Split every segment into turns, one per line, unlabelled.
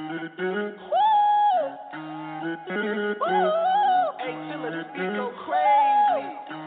Hey, Philip, this beat go crazy.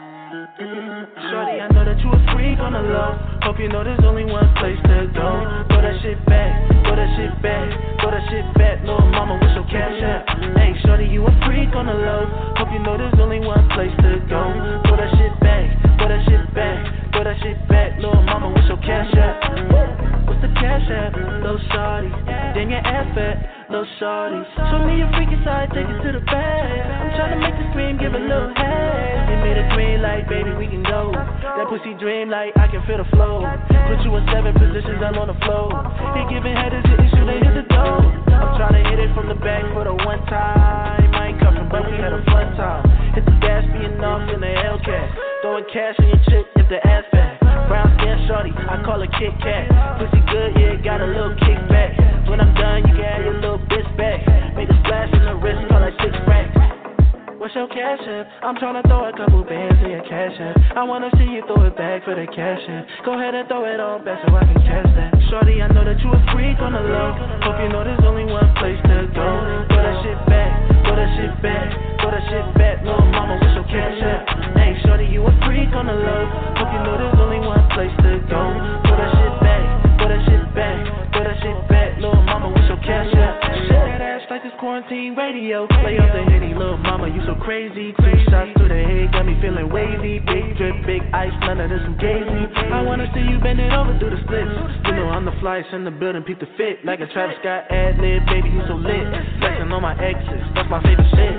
Shorty, I know that you a freak on the low. Hope you know there's only one place to go. Throw that shit back, throw that shit back, throw that shit back. Little mama, what's your cash app? Hey, shorty, you a freak on the low. Hope you know there's only one place to go. Throw that shit back, throw that shit back, throw that shit back. Little mama, what's your cash app? What's the cash app? Little shorty, then your ass fat. Little shorty, show me your freaky side, take it to the bed. I'm tryna make the scream, give a little head. Give me the green light, baby, we can go. That pussy dream like I can feel the flow. Put you in 7 positions, I'm on the floor. He giving head is the issue, they hit the door. I'm tryna hit it from the back for the one time. I ain't cuffin', but we had a fun time. Hit the gas, being off in the Hellcat. Throwing cash in your chick, if the ass fat. Brown skin shorty, I call her Kit Kat. Pussy good, yeah, got a little kickback. When I'm done, you can have your little bitch back. Make a splash in the wrist, call like 6 racks. What's your cash app? I'm tryna throw a couple bands in your cash app. I wanna see you throw it back for the cash app. Go ahead and throw it all back so I can catch that. Shorty, I know that you a freak on the low. Hope you know there's only one place to go. Throw that shit back, throw that shit back, throw that shit back. Little mama, what's your cash app? Hey, shorty, you a freak on the low. Hope you know there's only one place to go. Throw that shit back, throw that shit back, throw that shit back. Little mama, what's your cash app? Shake that ass like this quarantine radio. Play up the hitty, little mama, you so crazy. 2 shots to the head, got me feeling wavy. Big drip, big ice, none of this some gazy. I wanna see you bend it over, do the splits. You know I'm the flyest in the building, peep the fit. Like a Travis Scott ad-lib, baby, you so lit. Flexing on my exes, that's my favorite shit.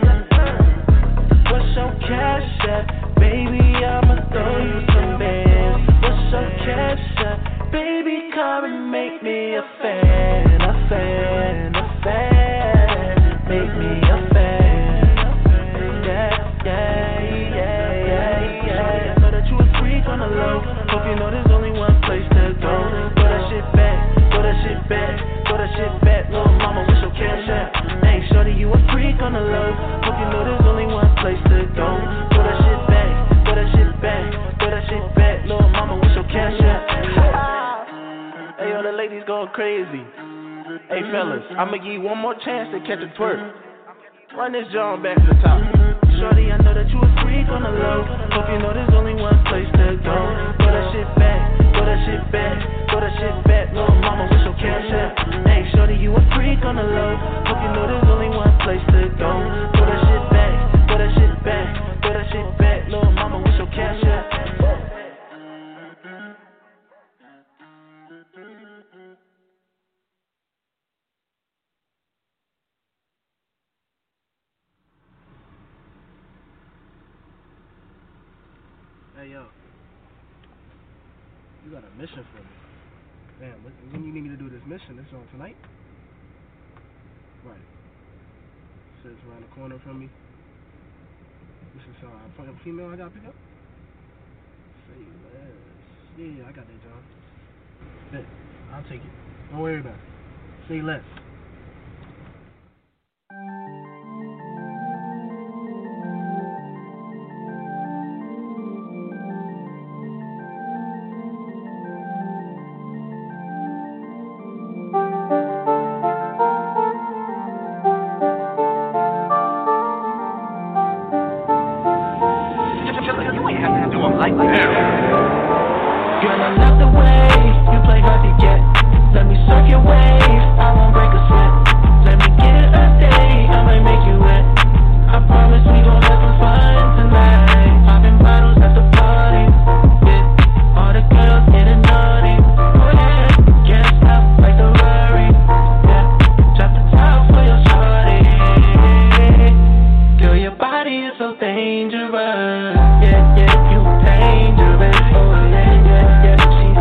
What's your cash app? Baby, I'ma throw you some bands. What's your cash app? Baby, come and make me a fan, a fan, a fan. Make me a fan. Yeah, yeah, yeah, yeah, yeah. I know that you a freak on the low. Hope you know there's only one place to go. Throw that shit back, throw that shit back, throw that shit back. Little mama, what's your cash app? Hey, shorty, you a freak on the low. Hope you know there's only one place to go. Throw that shit back, throw that shit back, throw that shit back. Little mama, what's your cash app? Hey, yo, the ladies going crazy. Hey, fellas, I'ma give you one more chance to catch a twerk. Run this John back to the top. Shorty, I know that you a freak on the low. Hope you know there's only one place to go. Throw that shit back, throw that shit back, throw that shit back. Little mama, what's your cash app? Hey, shorty, you a freak on the low. Hope you know there's only one place to go. Throw that shit back, throw that shit back, throw that shit back. Little mama, what's your cash app?
Hey, yo. You got a mission for me. Damn, when you need me to do this mission? It's on tonight? Right. Sits around the corner from me. This is a female I gotta pick up? Say less. Yeah, I got that, John. Bet. I'll take it. Don't worry about it. Say less.
Yeah, you dangerous. Oh yeah, yeah, yeah.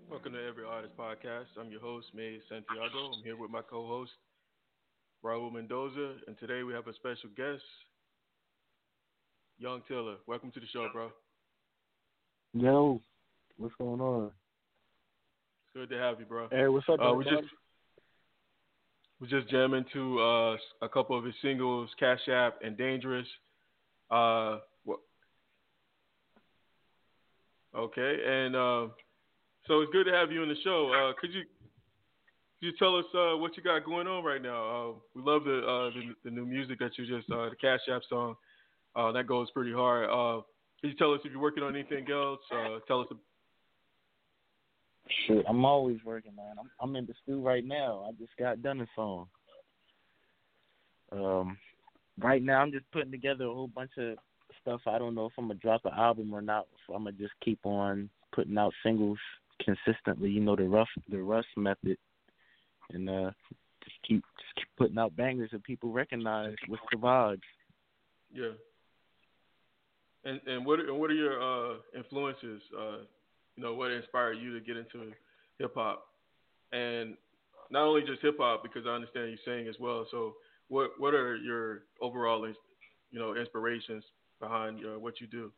Welcome to Every Artist Podcast. I'm your host, May Santiago. I'm here with my co-host, Raul Mendoza, and today we have a special guest, Young Tiller. Welcome to the show, bro.
Yo, what's going on?
It's good to have you, bro.
Hey, what's up,
we just jamming to a couple of his singles, Cash App and Dangerous. Okay, and so it's good to have you on the show. Could you tell us what you got going on right now? We love the new music that you just the Cash App song. That goes pretty hard. Can you tell us if you're working on anything else? Tell us.
Shit, I'm always working, man. I'm in the studio right now. I just got done a song. Right now I'm just putting together a whole bunch of stuff. I don't know if I'm gonna drop an album or not. So I'm gonna just keep on putting out singles consistently. You know, the Russ method, and just keep putting out bangers that people recognize with the vibes.
Yeah. And what are your influences? What inspired you to get into hip hop, and not only just hip hop, because I understand you sing as well. So what are your overall inspirations behind what you do?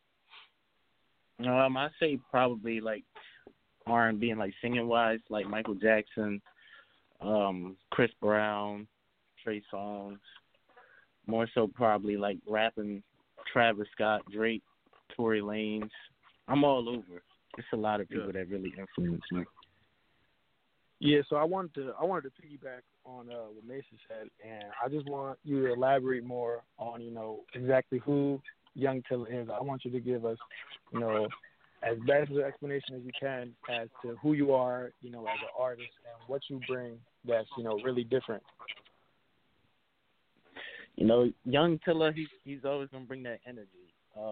I say probably like R&B and like singing wise, like Michael Jackson, Chris Brown, Trey Songz. More so probably like rapping, Travis Scott, Drake, Tory Lanez. I'm all over. It's a lot of people that really influence me.
Yeah, so I wanted to piggyback on what Mason said, and I just want you to elaborate more on exactly who Young Tiller is. I want you to give us as best of an explanation as you can as to who you are, as an artist and what you bring that's really different.
Young Tiller, he's always gonna bring that energy.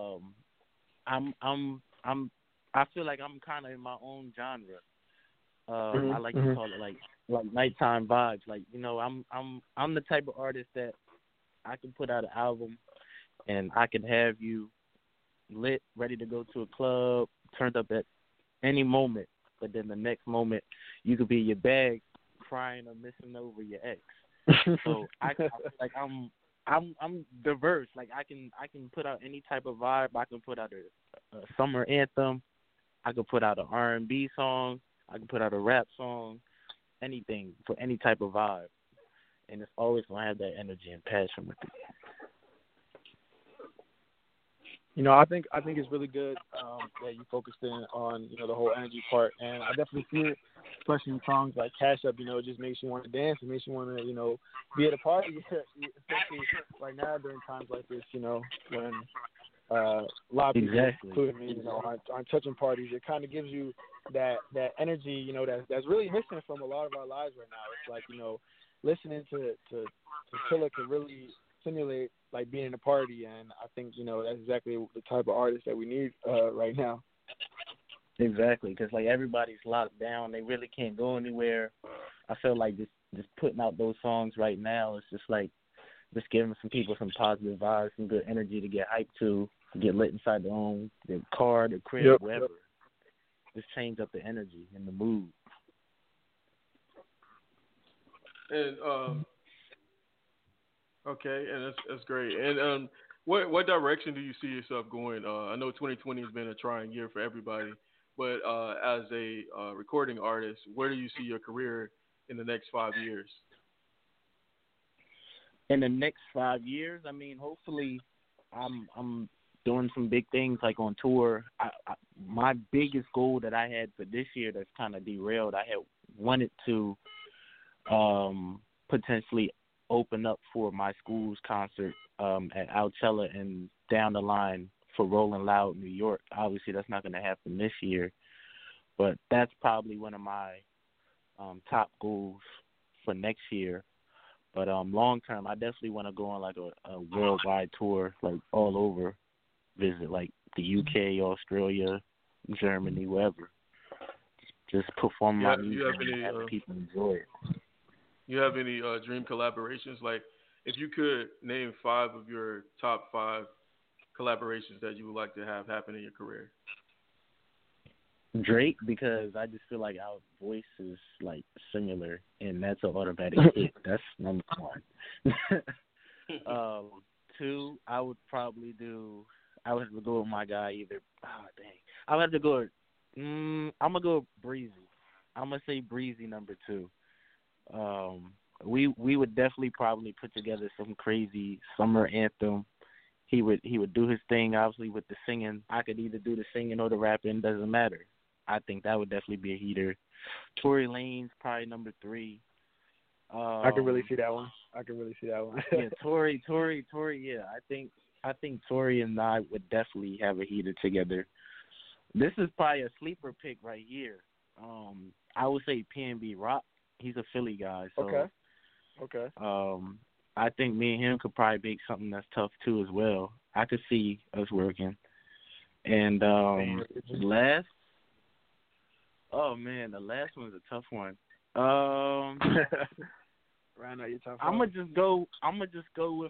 I feel like I'm kind of in my own genre. I like to call it like nighttime vibes. Like I'm the type of artist that I can put out an album and I can have you lit, ready to go to a club, turned up at any moment. But then the next moment, you could be in your bag, crying or missing over your ex. So I feel like I'm diverse. Like I can put out any type of vibe. I can put out a summer anthem. I can put out an R&B song. I can put out a rap song. Anything for any type of vibe, and it's always gonna have that energy and passion with it.
I think it's really good that you focused in on the whole energy part, and I definitely see it, especially in songs like Cash Up. It just makes you want to dance. It makes you want to be at a party, especially right now during times like this. When a lot of people, including me, aren't touching parties. It kind of gives you that energy, that's really missing from a lot of our lives right now. It's like listening to Tiller can really simulate like being in a party, and I think that's exactly the type of artist that we need right now.
Exactly, because like everybody's locked down, they really can't go anywhere. I feel like just putting out those songs right now is just like just giving some people some positive vibes, some good energy to get hyped to, get lit inside their car, their crib, wherever. Just change up the energy and the mood.
And okay, and that's great. And what direction do you see yourself going? I know 2020 has been a trying year for everybody, but as a recording artist, where do you see your career in the next 5 years?
In the next 5 years, I mean, hopefully, I'm doing some big things like on tour. My biggest goal that I had for this year that's kind of derailed, I had wanted to potentially open up for my school's concert at Alcella and down the line for Rolling Loud, New York. Obviously, that's not going to happen this year, but that's probably one of my top goals for next year. But long term, I definitely want to go on like a worldwide tour, like all over, visit like the UK, Australia, Germany, wherever. Just perform my music and have people enjoy it.
You have any dream collaborations? Like, if you could name 5 of your top 5 collaborations that you would like to have happen in your career.
Drake, because I just feel like our voice is like similar, and that's an automatic hit. That's number one. 2, I would probably do. I would have to go with my guy either. Oh dang, I would have to go. I'm gonna go with Breezy. I'm gonna say Breezy number 2. We would definitely probably put together some crazy summer anthem. He would do his thing, obviously, with the singing. I could either do the singing or the rapping, doesn't matter. I think that would definitely be a heater. Tory Lanez probably number 3.
I can really see that one.
Yeah, Tory. Yeah, I think Tory and I would definitely have a heater together. This is probably a sleeper pick right here. I would say PNB Rock. He's a Philly guy, so
Okay.
I think me and him could probably make something that's tough too as well. I could see us working. And last, oh man, the last one's a tough one.
Right now, you're tough.
I'm gonna just go with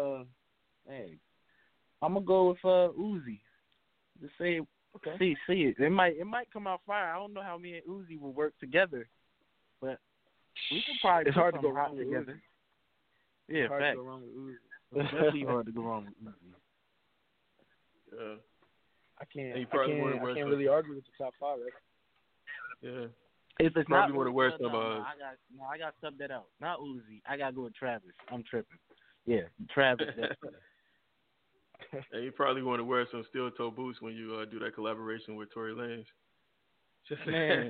Uzi. Just say see it. It might come out fire. I don't know how me and Uzi will work together, but we could probably.
It's hard to go wrong with
together.
Uzi.
Yeah,
it's hard
fact.
to go wrong with Uzi.
It's definitely hard to go wrong with Uzi.
Yeah.
I can't
really
argue with the top 5. Right?
Yeah.
If it's
probably
not
want to wear some.
I got to sub that out. Not Uzi. I got to go with Travis. I'm tripping. Yeah, Travis.
And you probably want to wear some steel-toe boots when you do that collaboration with Tory Lanez.
Man.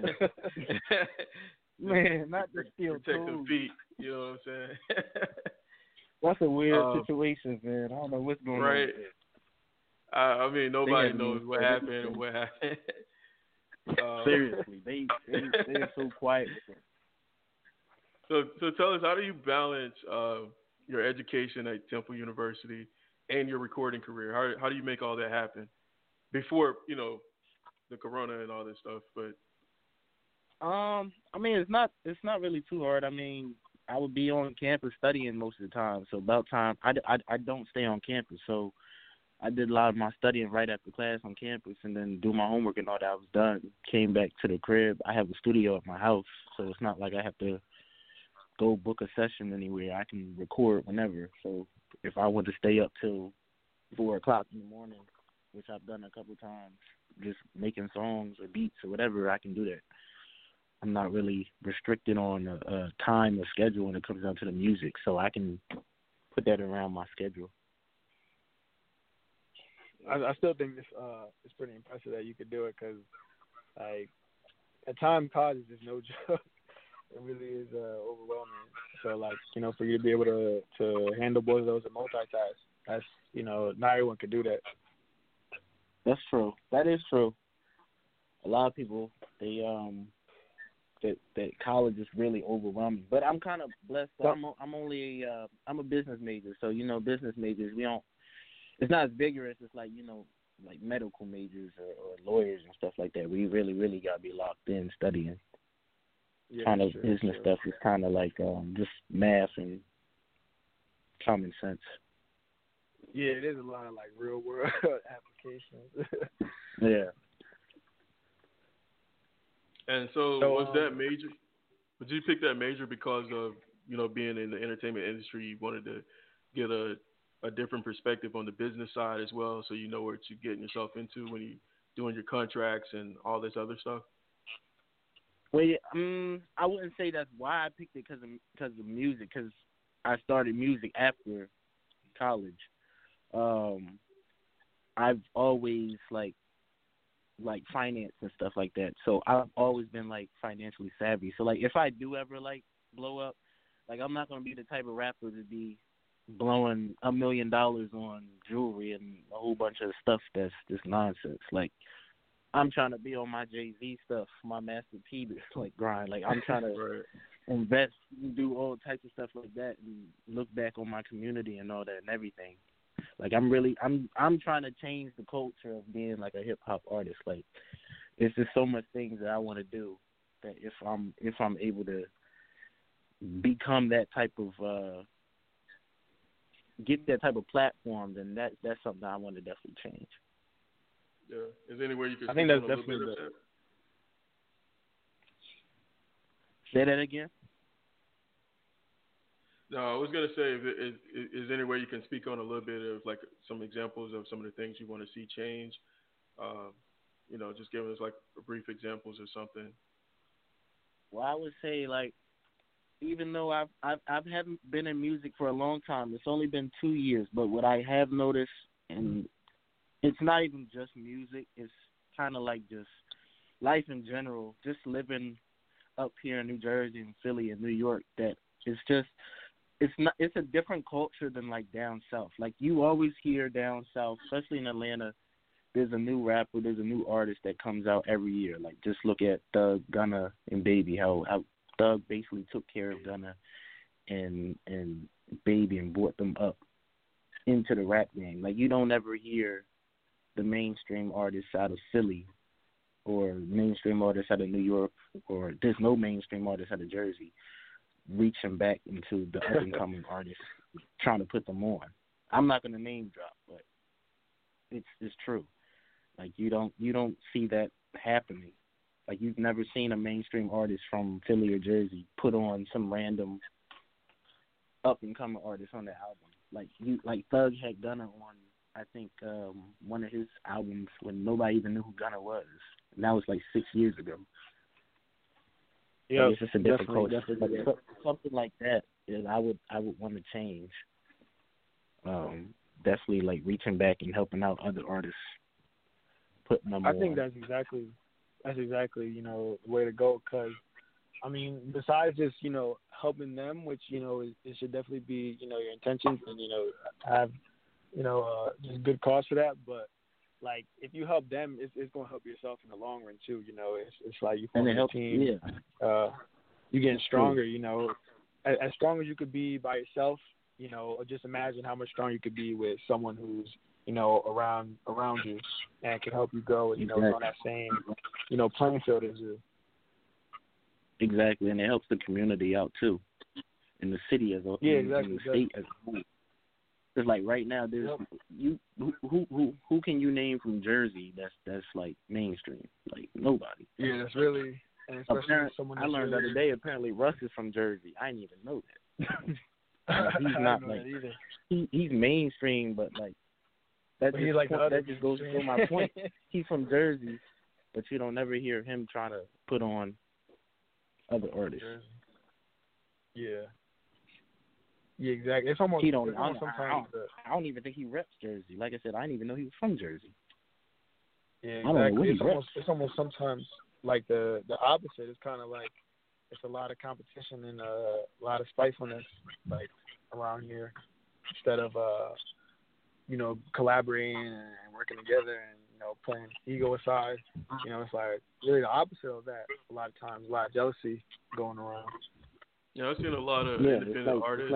Man, not the steel-toe.
Protect them feet. You know what I'm saying?
That's a weird situation, man. I don't know what's going on.
Right. I mean, nobody knows what happened or what happened.
Seriously, they're so quiet with it.
So tell us, how do you balance your education at Temple University and your recording career? How do you make all that happen before the corona and all this stuff? But
I mean, it's not really too hard. I mean, I would be on campus studying most of the time. So about time, I don't stay on campus. So I did a lot of my studying right after class on campus, and then do my homework and all that. I was done. Came back to the crib. I have a studio at my house, so it's not like I have to go book a session anywhere. I can record whenever. So if I want to stay up till 4 o'clock in the morning, which I've done a couple of times, just making songs or beats or whatever, I can do that. I'm not really restricted on a time or schedule when it comes down to the music, so I can put that around my schedule.
I still think it's pretty impressive that you could do it, because like at times college is no joke. It really is overwhelming. So like for you to be able to handle both of those and multitask, that's not everyone could do that.
That's true. That is true. A lot of people that college is really overwhelming. But I'm kind of blessed. I'm a business major, so business majors we don't. It's not as vigorous as like medical majors or lawyers and stuff like that. We really got to be locked in studying. Kind of business stuff is kind of like just math and common sense.
Yeah, it is a lot of like real world applications.
Yeah.
And so was that major? Did you pick that major because of being in the entertainment industry? You wanted to get a different perspective on the business side as well, so you know what you're getting yourself into when you're doing your contracts and all this other stuff?
Well, yeah, I wouldn't say that's why I picked it because of music, because I started music after college. I've always like finance and stuff like that, so I've always been like financially savvy. So like if I do ever like blow up, like I'm not gonna be the type of rapper to be blowing $1 million on jewelry and a whole bunch of stuff that's just nonsense. Like I'm trying to be on my Jay-Z stuff, my Master P like grind. Like I'm trying to invest and do all types of stuff like that and look back on my community and all that and everything. Like I'm trying to change the culture of being like a hip hop artist. Like it's just so much things that I want to do that if I'm able to become that type of get that type of platform, then that's something I want to definitely change.
Yeah. Is there anywhere you could?
I think that's definitely
Say that again.
No, I was gonna say, is there any way you can speak on a little bit of like some examples of some of the things you want to see change? Um, just giving us like brief examples or something.
Well, I would say like even though I've haven't been in music for a long time, it's only been 2 years. But what I have noticed, and it's not even just music, it's kind of like just life in general. Just living up here in New Jersey and Philly and New York, that it's just it's a different culture than like down south. Like you always hear down south, especially in Atlanta, there's a new rapper, there's a new artist that comes out every year. Like just look at Thug, Gunna, and Baby. How Thug basically took care of Gunna and Baby and brought them up into the rap game. Like you don't ever hear the mainstream artists out of Philly or mainstream artists out of New York, or there's no mainstream artists out of Jersey reaching back into the up and coming artists, trying to put them on. I'm not gonna name drop, but it's true. Like you don't see that happening. Like you've never seen a mainstream artist from Philly or Jersey put on some random up and coming artist on their album. Like Thug had Gunna on, I think one of his albums when nobody even knew who Gunna was, and that was like 6 years ago. Yeah, it's just a different culture. But something like that is I would want to change. Definitely like reaching back and helping out other artists, putting them on.
I think that's exactly the way to go. Because I mean, besides just helping them, which it should definitely be your intentions and have just good cause for that. But like if you help them, it's gonna help yourself in the long run too. It's like you form a team. Yeah. You're getting stronger. As strong as you could be by yourself. Or just imagine how much stronger you could be with someone who's around you and can help you go and
exactly.
on that same playing field as you.
Exactly, and it helps the community out too, in the city as a in the state as a whole. Because like right now, there's who can you name from Jersey that's like mainstream? Like nobody.
Yeah, that's really. And especially someone
I learned the other day. Apparently, Russ is from Jersey. I didn't even know that. He's not like he's mainstream, but like that just goes to my point. He's from Jersey, but you don't never hear him trying to put on other artists.
Yeah. Yeah, exactly. It's almost.
I don't even think he reps Jersey. Like I said, I didn't even know he was from Jersey.
Yeah, exactly. It's almost sometimes like the opposite. It's kind of like it's a lot of competition and a lot of spitefulness like around here instead of collaborating and working together and playing ego aside. It's like really the opposite of that. A lot of times, a lot of jealousy going around.
Yeah, I've seen a lot of independent artists.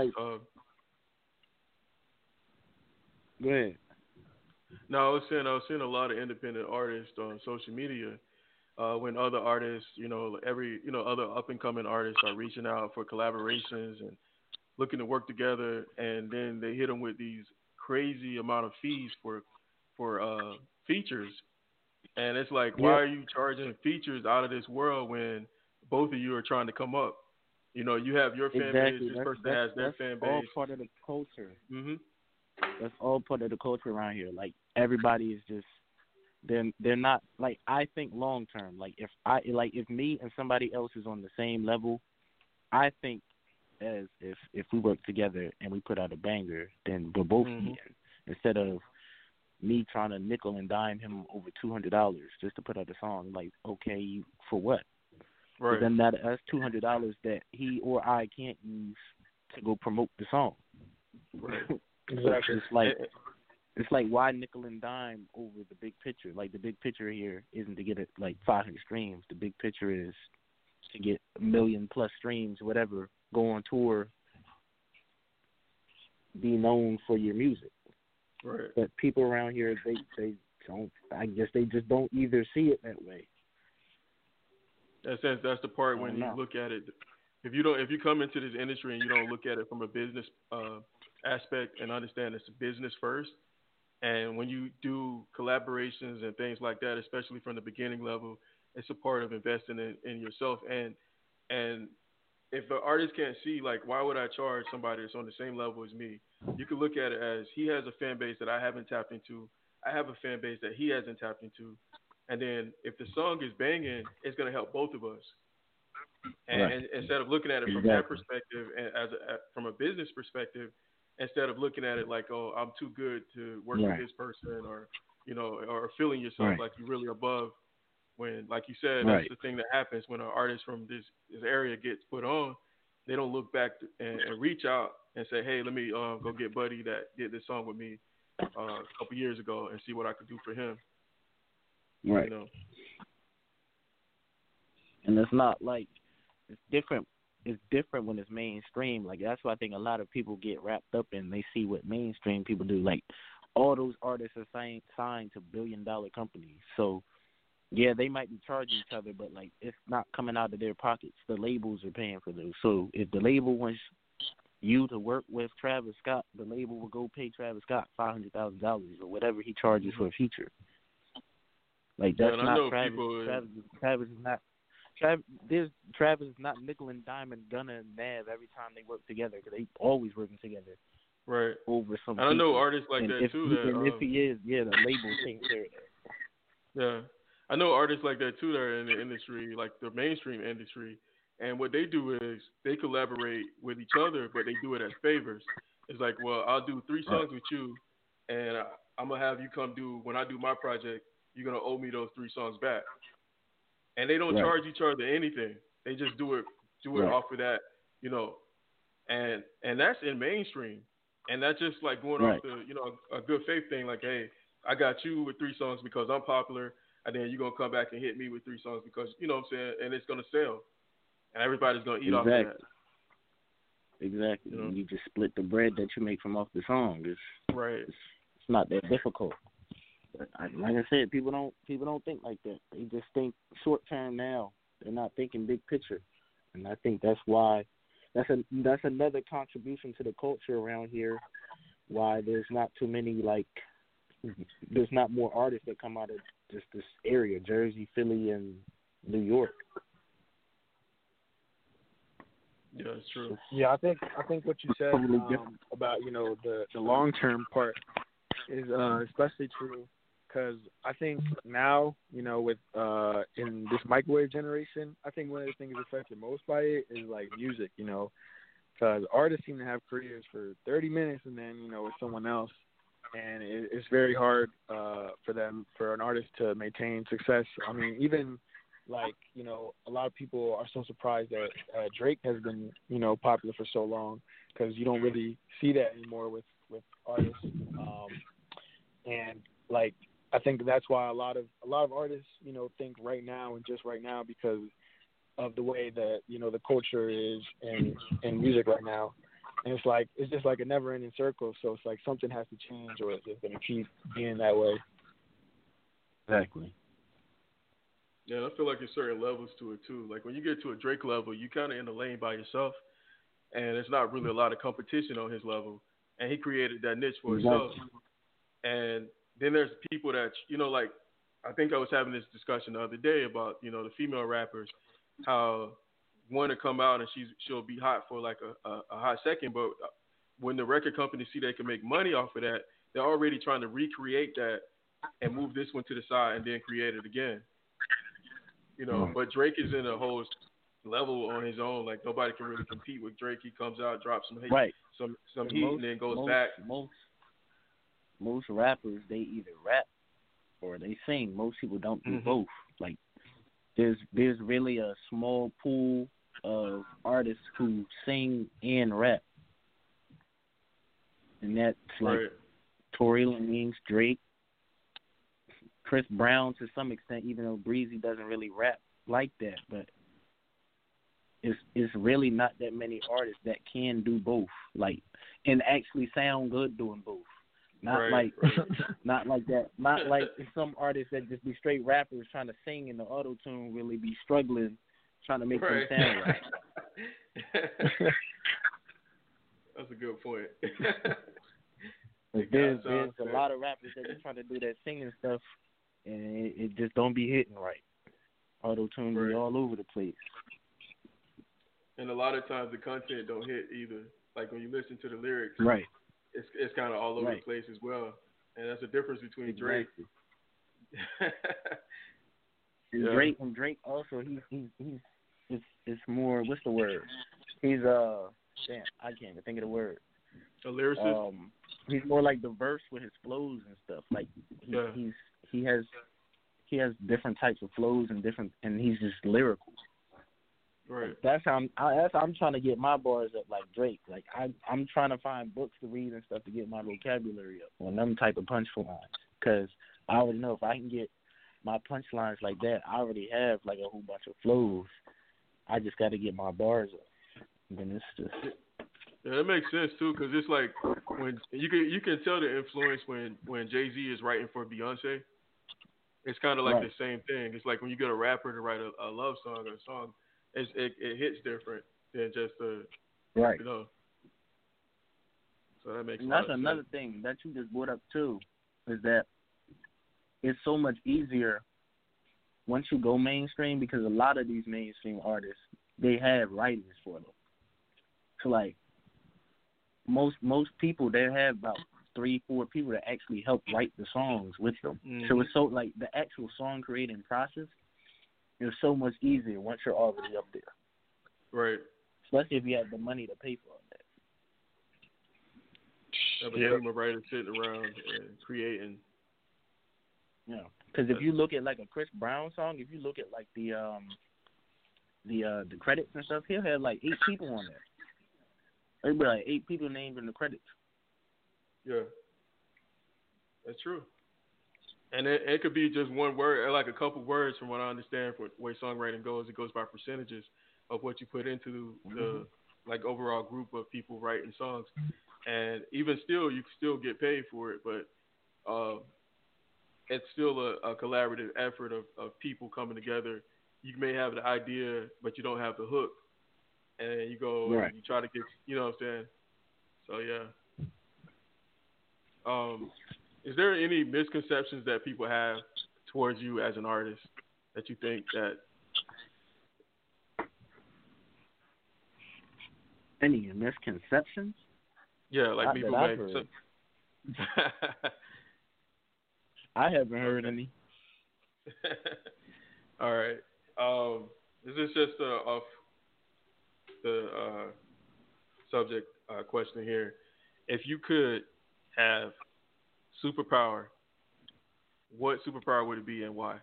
Go ahead.
No, I was seeing a lot of independent artists on social media. When other artists, other up and coming artists are reaching out for collaborations and looking to work together, and then they hit them with these crazy amount of fees for features, and it's like, why are you charging features out of this world when both of you are trying to come up? You have your fan base, this person has their fan base.
That's all part of the culture.
Mm-hmm.
That's all part of the culture around here. Like everybody is just. They're not like I think long term. Like if me and somebody else is on the same level, I think as if we work together and we put out a banger, then we're both eating. Instead of me trying to nickel and dime him over $200 just to put out a song. Like, okay, for what?
Right.
Then that's $200 that he or I can't use to go promote the song.
Right.
Exactly.
It's like why nickel and dime over the big picture? Like the big picture here isn't to get it like 500 streams. The big picture is to get 1 million plus streams, whatever. Go on tour, be known for your music.
Right.
But people around here, they don't. I guess they just don't either see it that way.
That's the part when you look at it. If you come into this industry and you don't look at it from a business aspect and understand it's a business first. And when you do collaborations and things like that, especially from the beginning level, it's a part of investing in yourself and if the artist can't see, like, why would I charge somebody that's on the same level as me? You can look at it as he has a fan base that I haven't tapped into. I have a fan base that he hasn't tapped into. And then if the song is banging, it's going to help both of us. And instead of looking at it from that perspective, and from a business perspective, instead of looking at it like, oh, I'm too good to work with this person, or or feeling yourself like you're really above. When, like you said, that's the thing that happens when an artist from this area gets put on. They don't look back and reach out and say, hey, let me go get Buddy that did this song with me a couple years ago and see what I could do for him.
Right. And it's not like it's different. It's different when it's mainstream. Like, that's why I think a lot of people get wrapped up in. They see what mainstream people do. Like, all those artists are signed to billion-dollar companies. So, yeah, they might be charging each other, but, like, it's not coming out of their pockets. The labels are paying for those. So if the label wants you to work with Travis Scott, the label will go pay Travis Scott $500,000 or whatever he charges for a feature. Like, that's not Travis. Travis is not. Travis is not nickel and diamond, Gunna and Nav every time they work together, because they always working together.
Right.
Over some.
I know artists like that too.
If he is, the label taking care of that.
Yeah. I know artists like that too that are in the industry, like the mainstream industry, and what they do is they collaborate with each other, but they do it as favors. It's like, well, I'll do 3 songs with you, and I'm gonna have you come do, when I do my project, you're gonna owe me those 3 songs back. And they don't charge each other anything. They just do it off of that, and that's in mainstream, and that's just like going off the a good faith thing. Like, hey, I got you with 3 songs because I'm popular. And then you're going to come back and hit me with 3 songs because, you know what I'm saying, and it's going to sell. And everybody's going to eat off of that.
Exactly. You just split the bread that you make from off the song. It's not that difficult. But like I said, people don't think like that. They just think short term now. They're not thinking big picture. And I think that's why that's another contribution to the culture around here, why there's not too many, like, there's not more artists that come out of just this area, Jersey, Philly, and New York.
Yeah, that's true.
Yeah, I think what you said about the long term part is especially true, because I think now with in this microwave generation, I think one of the things affected most by it is like music, because artists seem to have careers for 30 minutes and then with someone else. And it's very hard for an artist to maintain success. I mean, even like, a lot of people are so surprised that Drake has been, popular for so long, because you don't really see that anymore with artists. And like, I think that's why a lot of artists, think right now and just right now, because of the way that, the culture is in music right now. And it's just like a never-ending circle. So it's like something has to change, or it's just going to keep being that way.
Exactly.
Yeah, I feel like there's certain levels to it too. Like when you get to a Drake level, you kind of in the lane by yourself, and there's not really a lot of competition on his level. And he created that niche for himself. And then there's people that like, I think I was having this discussion the other day about the female rappers, how one to come out and she'll be hot for like a hot second, but when the record companies see they can make money off of that, they're already trying to recreate that and move this one to the side and then create it again. But Drake is in a whole level on his own. Like nobody can really compete with Drake. He comes out, drops some heat, some heat, and then goes back.
Most rappers, they either rap or they sing. Most people don't do both. Like there's really a small pool of artists who sing and rap, and that's like Tory Lanez, Drake, Chris Brown to some extent, even though Breezy doesn't really rap like that. But it's really not that many artists that can do both, like, and actually sound good doing both. Not like that. Not like some artists that just be straight rappers trying to sing in the auto tune really be struggling trying to make them sound right.
That's a good point.
There's a lot of rappers that just trying to do that singing stuff, and it just don't be hitting right. Auto tune be all over the place.
And a lot of times the content don't hit either. Like when you listen to the lyrics,
Right.
it's kind of all over the
Right.
place as well. And that's the difference between Drake.
And
Yeah.
Drake also it's more, what's the word? He's damn, I can't even think of the word.
A lyricist.
He's more like diverse with his flows and stuff. Like he has different types of flows and he's just lyrical.
Right.
That's how I'm trying to get my bars up like Drake. Like I'm trying to find books to read and stuff to get my vocabulary up on them type of punchlines. Because I already know if I can get my punchlines like that, I already have like a whole bunch of flows. I just got to get my bars up. And then it's just.
Yeah, that makes sense too, because it's like when you can tell the influence when Jay-Z is writing for Beyonce. It's kind of like the same thing. It's like when you get a rapper to write a love song or a song, it hits different than just
right.
You know. So that makes.
And that's another thing that you just brought up too, is that it's so much easier once you go mainstream, because a lot of these mainstream artists, they have writers for them. So like most people, they have about 3-4 people that actually help write the songs with them. Mm-hmm. So it's so like the actual song creating process is so much easier once you're already up there.
Right.
Especially if you have the money to pay for that.
Have a team of writers sitting around and creating.
Yeah, because if you look at like a Chris Brown song, if you look at like the credits and stuff, he'll have like 8 people on there. There'll be like 8 people named in the credits.
Yeah, that's true. And it could be just one word, like a couple words, from what I understand. For the way songwriting goes, it goes by percentages of what you put into the like overall group of people writing songs. And even still, you can still get paid for it, but it's still a collaborative effort of people coming together. You may have the idea, but you don't have the hook, and you go and you try to get, you know what I'm saying? So yeah. Is there any misconceptions that people have towards you as an artist that you think that?
Any misconceptions?
Yeah, like people make.
I haven't heard any.
All right. This is just off the subject question here. If you could have superpower, what superpower would it be and why?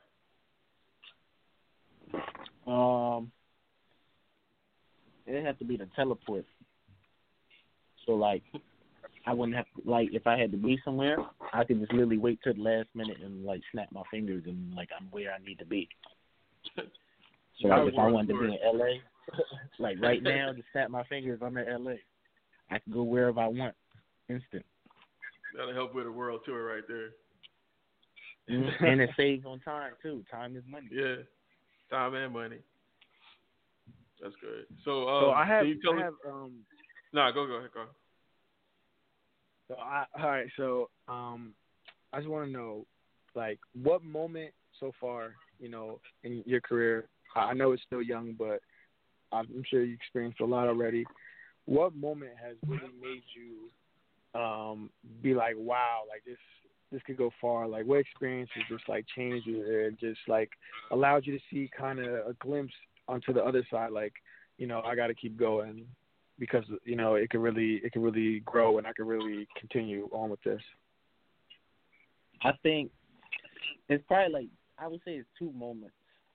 It'd have to be the teleport. So like, I wouldn't have to, like, if I had to be somewhere, I could just literally wait till the last minute and like snap my fingers and like I'm where I need to be. So like, if I wanted to be in LA, like right now, just snap my fingers, I'm in LA. I can go wherever I want, instant.
That'll help with a world tour right there.
And it saves on time too. Time is money.
Yeah, time and money. That's good. So
I have.
Nah, go ahead, go.
So all right. So I just want to know, like, what moment so far, you know, in your career? I know it's still young, but I'm sure you experienced a lot already. What moment has really made you be like, wow, like this could go far? Like, what experiences just like changed you and just like allowed you to see kind of a glimpse onto the other side? Like, you know, I got to keep going because, you know, it can really grow and I can really continue on with this.
I think it's probably like, I would say it's 2 moments.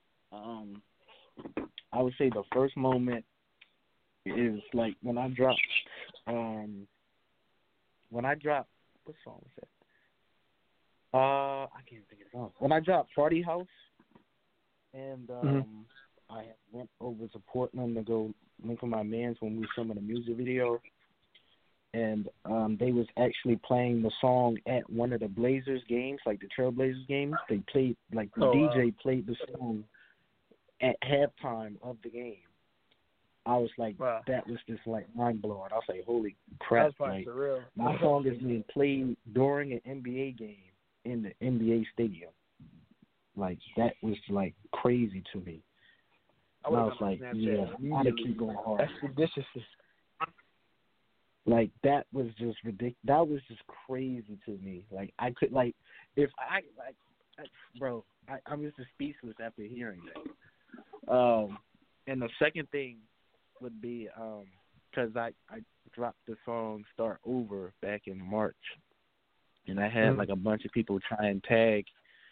I would say the first moment is like when I dropped what song was that? I can't think of the song. When I dropped Party House, and I went over to Portland to go link with my mans when we were filming a music video, and they was actually playing the song at one of the Blazers games, like the Trailblazers games. They played, like the DJ played the song at halftime of the game. I was like, that was just like mind blowing. I was like, holy crap!
That's probably surreal.
My song is being played during an NBA game in the NBA stadium. Like, that was like crazy to me.
I
And I
would
was
have done
like,
it on
yeah,
Snapchat
I'm gonna
immediately.
keep going hard.
Expeditiously.
Like that was just ridiculous. That was just crazy to me. Like I could like if I like, bro, I'm just speechless after hearing that. And the second thing would be because I dropped the song "Start Over" back in March, and I had like a bunch of people try and tag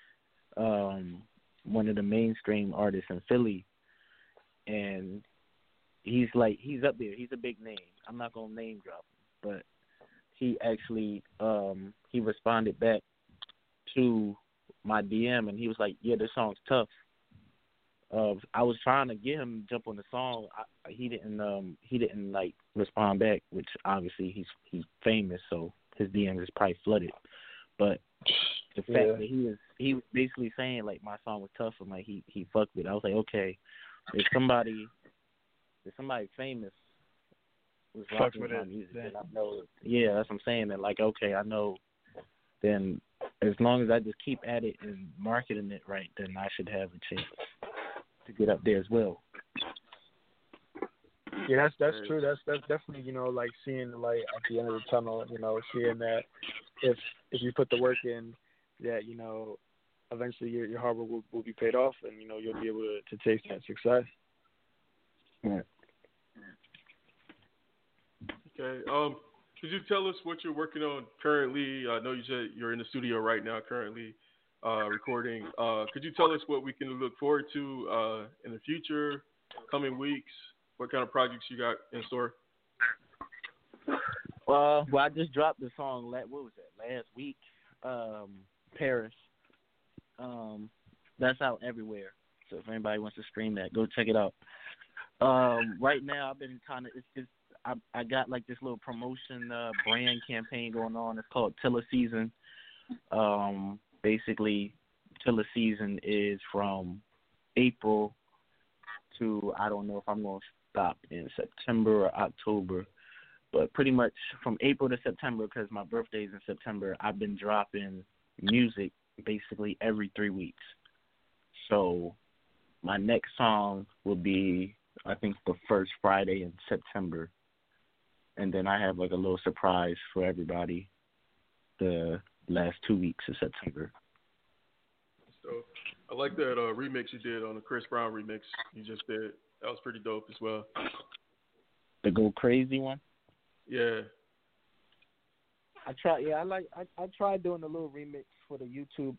one of the mainstream artists in Philly, and he's up there. He's a big name. I'm not gonna name drop him, but he actually he responded back to my DM, and he was like, "Yeah, this song's tough." I was trying to get him to jump on the song. He didn't like respond back, which obviously he's famous, so his DMs is probably flooded. But the fact that he was basically saying like my song was tough and like he fucked with it. I was like, okay, if somebody famous was rocking with my music, then I know. Yeah, that's what I'm saying. That like, okay, I know. Then as long as I just keep at it and marketing it right, then I should have a chance to get up there as well.
Yeah, that's true. That's definitely, like seeing the light at the end of the tunnel. Seeing that if you put the work in, that eventually your hard work will be paid off, and you'll be able to taste that success.
Right.
Okay. Could you tell us what you're working on currently? I know you said you're in the studio right now, currently recording. Could you tell us what we can look forward to in the future, coming weeks? What kind of projects you got in store?
Well, I just dropped the song. What was that? Last week, Paris. That's out everywhere. So if anybody wants to stream that, go check it out. Right now, I've been kind of. I got like this little promotion brand campaign going on. It's called Tiller Season. Basically, Tiller Season is from April to, I don't know if I'm going to stop in September or October, but pretty much from April to September, because my birthday's in September, I've been dropping music basically every 3 weeks. So my next song will be, I think, the first Friday in September. And then I have like a little surprise for everybody the last 2 weeks of September.
So I like that remix you did on the Chris Brown remix you just did. That was pretty dope as well.
The Go Crazy one?
Yeah.
I tried doing a little remix for the YouTube.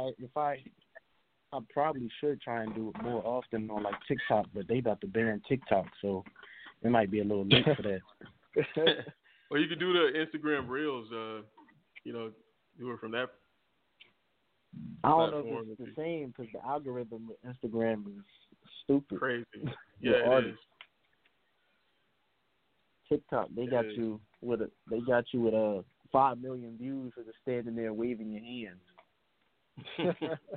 I probably should try and do it more often on like TikTok, but they about to ban TikTok, so it might be a little late for that.
Or you could do the Instagram Reels, do it from that.
I don't know if it's the same because the algorithm with Instagram is stupid.
Crazy. Yeah, it is.
TikTok, they got you with 5 million views for just standing there waving your hands.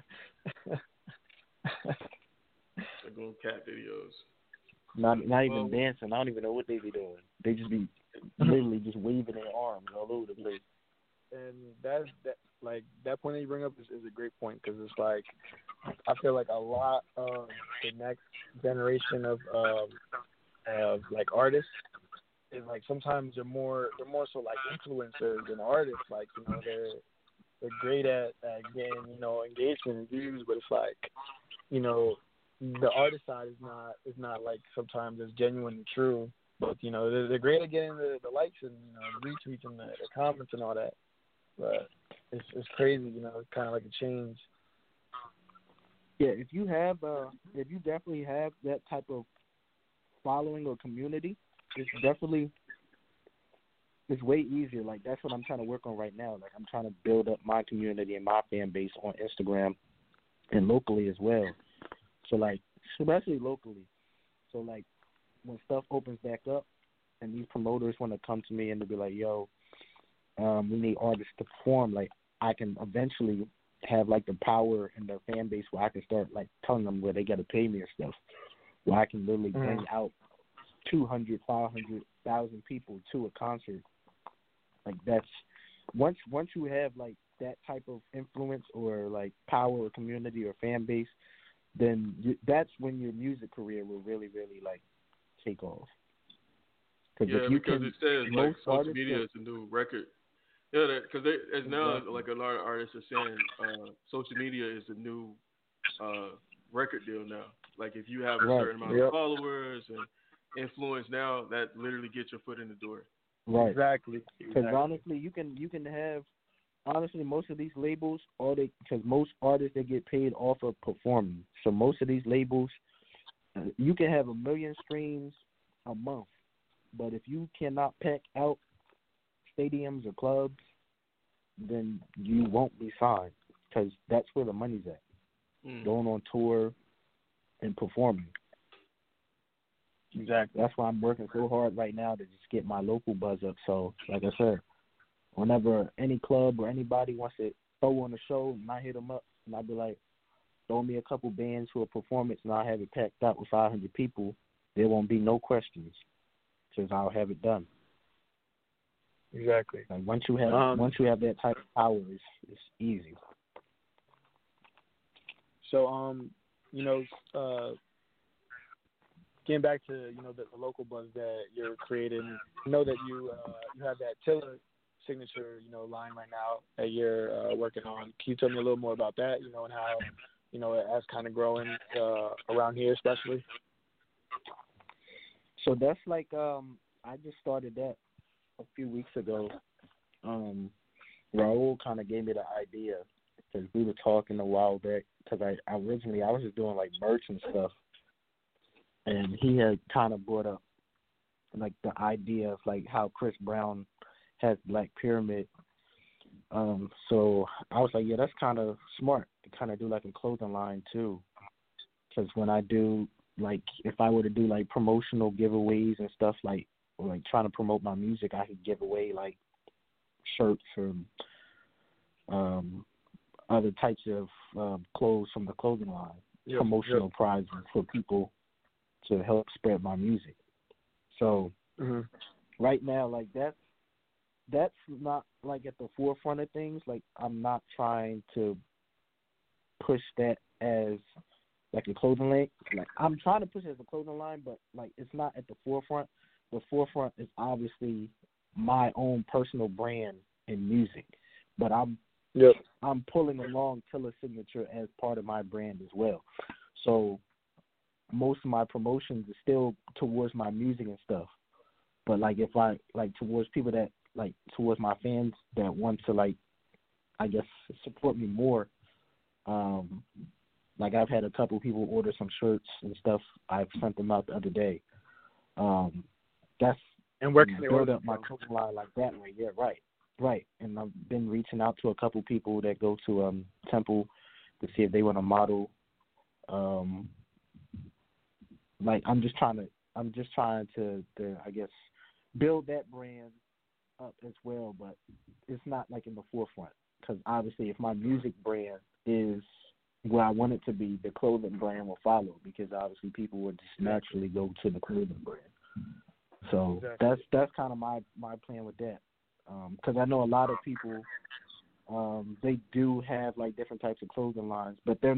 They're going cat videos.
Not even dancing. I don't even know what they be doing. They just be literally just waving their arms all over the place.
And that point that you bring up is a great point, because it's like I feel like a lot of the next generation of like artists is like sometimes they're more so like influencers than artists. Like they're great at getting engagement and views, but it's like the artist side is not like sometimes as genuine and true. But they're great at getting the likes and the retweets and the comments and all that. But it's crazy, it's kind of like a change.
Yeah, if you definitely have that type of following or community, it's way easier. Like that's what I'm trying to work on right now. Like I'm trying to build up my community and my fan base on Instagram and locally as well. So like, especially locally. So like, when stuff opens back up and these promoters want to come to me and they'll be like, yo, we need artists to perform, like I can eventually have like the power in their fan base where I can start like telling them where they got to pay me or stuff, where I can literally bring out 200, 500,000 people to a concert. Like that's once you have like that type of influence or like power or community or fan base, then that's when your music career will really, really like take off.
Yeah, because it says like social media is a new record. Yeah, because as now like a lot of artists are saying, social media is the new record deal now. Like if you have a certain amount of followers and influence now, that literally gets your foot in the door.
Right.
Exactly.
Because honestly, you can have most of these labels, because most artists, they get paid off of performing. So most of these labels, you can have 1 million streams a month, but if you cannot pack out stadiums or clubs, then you won't be signed, because that's where the money's at. Going on tour and performing.
Exactly.
That's why I'm working so hard right now to just get my local buzz up. So, like I said, whenever any club or anybody wants to throw on a show, and I hit them up, and I'll be like, throw me a couple bands for a performance, and I'll have it packed out with 500 people. There won't be no questions, because I'll have it done.
Exactly.
Like once you have that type of power, it's easy.
So, getting back to the local buzz that you're creating, that you have that Tiller signature line right now that you're working on. Can you tell me a little more about that? And how it has kind of growing around here, especially.
So that's like I just started that a few weeks ago. Raul kind of gave me the idea because we were talking a while back. Because I was just doing like merch and stuff, and he had kind of brought up like the idea of like how Chris Brown has Black Pyramid. So I was like, yeah, that's kind of smart to kind of do like a clothing line too. Because when I do like, if I were to do like promotional giveaways and stuff like trying to promote my music, I could give away like shirts or other types of clothes from the clothing line, promotional prizes for people to help spread my music. So right now, like that's not like at the forefront of things. Like I'm not trying to push that as like a clothing line. Like I'm trying to push it as a clothing line, but like it's not at the forefront. The forefront is obviously my own personal brand in music, but I'm pulling along Tiller Signature as part of my brand as well. So most of my promotions is still towards my music and stuff. But like if I like towards people that like towards my fans that want to like I guess support me more, like I've had a couple people order some shirts and stuff. I've sent them out the other day. That's
and where can they
build up my clothing line like that way. Yeah, right. And I've been reaching out to a couple people that go to Temple to see if they want to model. Like I'm just trying to I guess build that brand up as well, but it's not like in the forefront because obviously if my music brand is where I want it to be, the clothing brand will follow because obviously people would just naturally go to the clothing brand. So that's kind of my plan with that. Because I know a lot of people, they do have like different types of clothing lines, but they're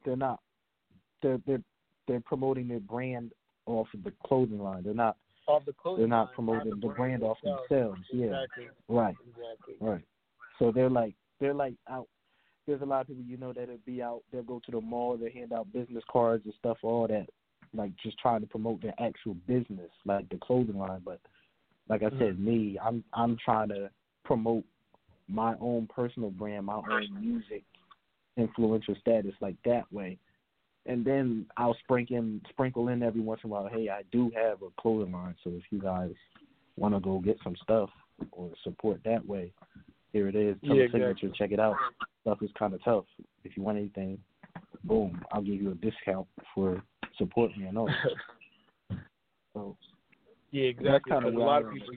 promoting their brand off of the clothing line. They're not promoting the brand off themselves. Yeah,
exactly.
Right. So they're like out. There's a lot of people that'll be out. They'll go to the mall. They hand out business cards and stuff, all that, like just trying to promote their actual business, like the clothing line. But like I said, I'm trying to promote my own personal brand, my own music influential status like that way. And then I'll sprinkle in every once in a while, hey, I do have a clothing line, so if you guys want to go get some stuff or support that way, here it is. Tell Signature, check it out. Stuff is kind of tough. If you want anything, boom, I'll give you a discount for supporting me and all. So
yeah, exactly. Because a lot of people,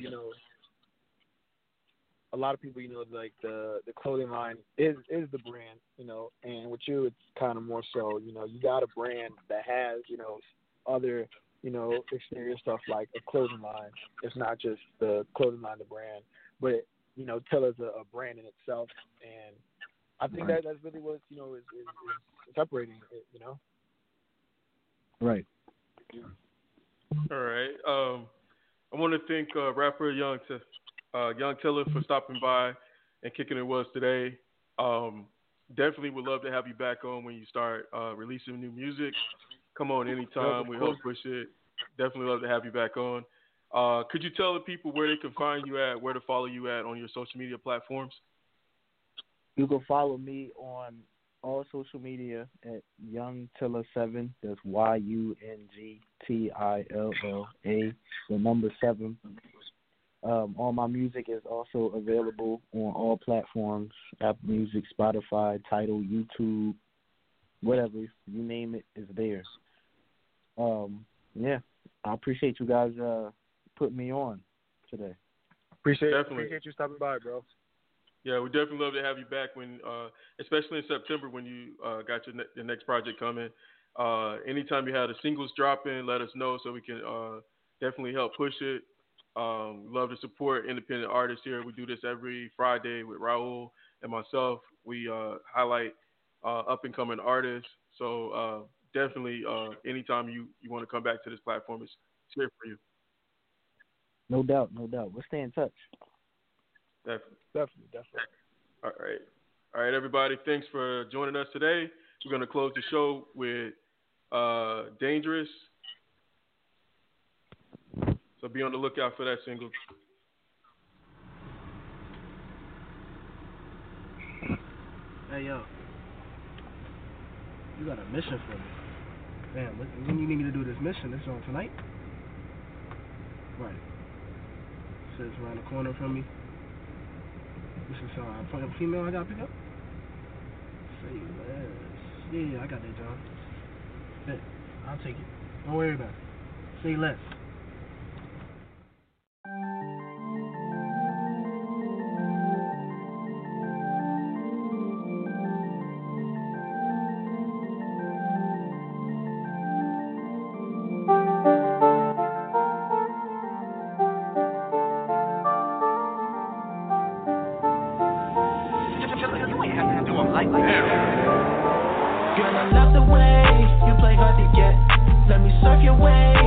like the clothing line is the brand, and with you, it's kind of more so, you got a brand that has, other, exterior stuff like a clothing line. It's not just the clothing line, the brand, but, Tiller's a brand in itself, and I think that's really what, is separating it, Right.
All right. I want to thank rapper Young Tiller for stopping by and kicking it with us today. Definitely would love to have you back on when you start releasing new music. Come on anytime. We help push it. Definitely love to have you back on. Could you tell the people where they can find you at, where to follow you at on your social media platforms?
You can follow me on all social media at YoungTilla7. That's YUNGTILLA, the number 7. All my music is also available on all platforms: Apple Music, Spotify, Tidal, YouTube, whatever you name it is there. Yeah, I appreciate you guys putting me on today.
Appreciate you stopping by, bro.
Yeah, we definitely love to have you back when, especially in September when you got your next project coming. Anytime you had a singles drop in, let us know so we can definitely help push it. Love to support independent artists here. We do this every Friday with Raul and myself. We highlight up-and-coming artists. So definitely anytime you want to come back to this platform, it's here for you.
No doubt. We'll stay in touch.
Definitely. All right, everybody. Thanks for joining us today. We're going to close the show with Dangerous. So be on the lookout for that single.
Hey, yo. You got a mission for me. Damn, when you need me to do this mission? This on tonight? Right. Sits around the corner from me. This is a female I gotta pick up? Say less. Yeah, I got that, John. Bet. I'll take it. Don't worry about it. Say less.
Girl, I love the way you play hard to get. Let me surf your way.